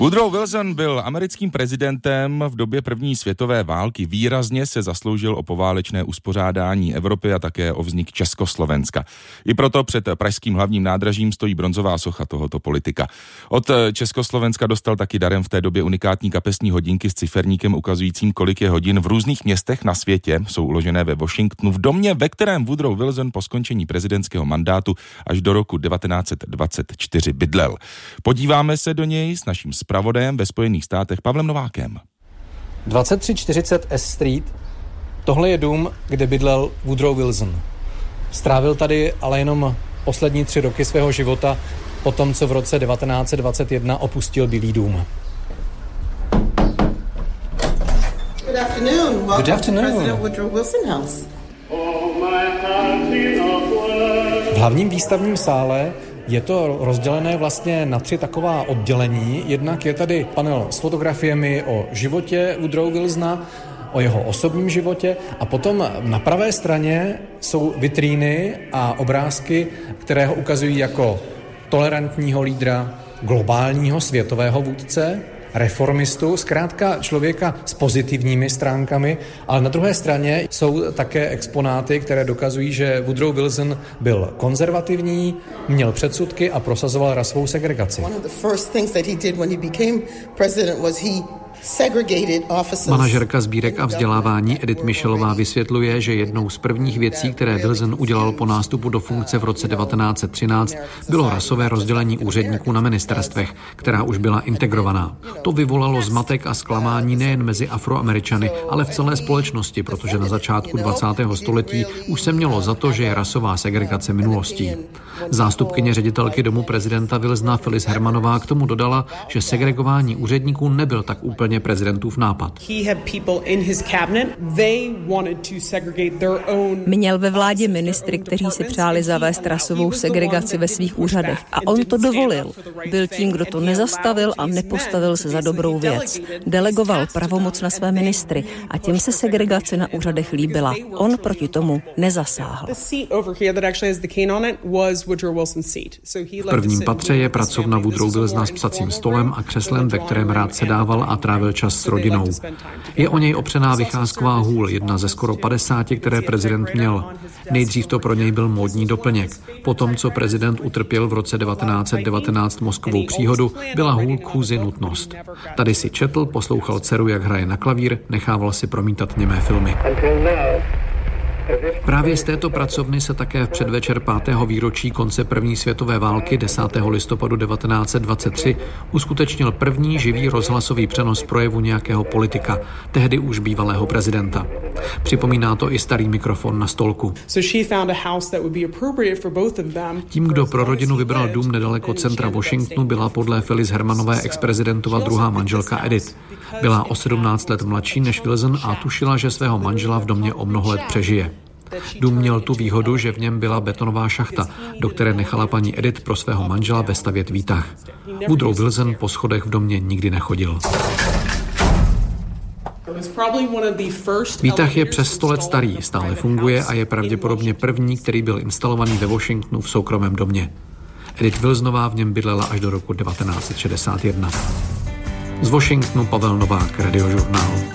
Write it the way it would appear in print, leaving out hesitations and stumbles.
Woodrow Wilson byl americkým prezidentem v době první světové války. Výrazně se zasloužil o poválečné uspořádání Evropy a také o vznik Československa. I proto před pražským hlavním nádražím stojí bronzová socha tohoto politika. Od Československa dostal taky darem v té době unikátní kapesní hodinky s ciferníkem ukazujícím, kolik je hodin v různých městech na světě. Jsou uložené ve Washingtonu, v domě, ve kterém Woodrow Wilson po skončení prezidentského mandátu až do roku 1924 bydlel. Podíváme se do něj s naším zpravodajem ve Spojených státech Pavlem Novákem. 2340 S Street. Tohle je dům, kde bydlel Woodrow Wilson. Strávil tady ale jenom poslední 3 roky svého života, potom co v roce 1921 opustil Bílý dům. Good afternoon. Welcome Good afternoon. to President Woodrow Wilson House. V hlavním výstavním sále je to rozdělené vlastně na 3 taková oddělení. Jednak je tady panel s fotografiemi o životě Woodrow Wilsona, o jeho osobním životě a potom na pravé straně jsou vitríny a obrázky, které ho ukazují jako tolerantního lídra, globálního světového vůdce, reformistu, zkrátka člověka s pozitivními stránkami, ale na druhé straně jsou také exponáty, které dokazují, že Woodrow Wilson byl konzervativní, měl předsudky a prosazoval rasovou segregaci. Manažerka sbírek a vzdělávání Edith Michelová vysvětluje, že jednou z prvních věcí, které Wilson udělal po nástupu do funkce v roce 1913, bylo rasové rozdělení úředníků na ministerstvech, která už byla integrovaná. To vyvolalo zmatek a zklamání nejen mezi Afroameričany, ale v celé společnosti, protože na začátku 20. století už se mělo za to, že je rasová segregace minulostí. Zástupkyně ředitelky domu prezidenta Wilsona Phyllis Hermanová k tomu dodala, že segregování úředníků nebyl tak úplně prezidentův nápad. Měl ve vládě ministry, kteří si přáli zavést rasovou segregaci ve svých úřadech a on to dovolil. Byl tím, kdo to nezastavil a nepostavil se za dobrou věc. Delegoval pravomoc na své ministry a těm se segregace na úřadech líbila. On proti tomu nezasáhl. V prvním patře je pracovna Woodrow Wilsona s psacím stolem a křeslem, ve kterém rád sedával a trávil čas s rodinou. Je o něj opřená vycházková hůl, jedna ze skoro 50, které prezident měl. Nejdřív to pro něj byl módní doplněk. Potom, co prezident utrpěl v roce 1919 mozkovou příhodu, byla hůl k chůzi nutnost. Tady si četl, poslouchal dceru, jak hraje na klavír, nechával si promítat němé filmy. Právě z této pracovny se také v předvečer 5. výročí konce první světové války 10. listopadu 1923 uskutečnil první živý rozhlasový přenos projevu nějakého politika, tehdy už bývalého prezidenta. Připomíná to i starý mikrofon na stolku. Tím, kdo pro rodinu vybral dům nedaleko centra Washingtonu, byla podle Phyllis Hermanové ex-prezidentova druhá manželka Edith. Byla o 17 let mladší než Wilson a tušila, že svého manžela v domě o mnoho let přežije. Dům měl tu výhodu, že v něm byla betonová šachta, do které nechala paní Edith pro svého manžela vestavět výtah. Woodrow Wilson po schodech v domě nikdy nechodil. Výtah je přes 100 let starý, stále funguje a je pravděpodobně první, který byl instalovaný ve Washingtonu v soukromém domě. Edith Wilsonová v něm bydlela až do roku 1961. Z Washingtonu Pavel Novák, Radiožurnál.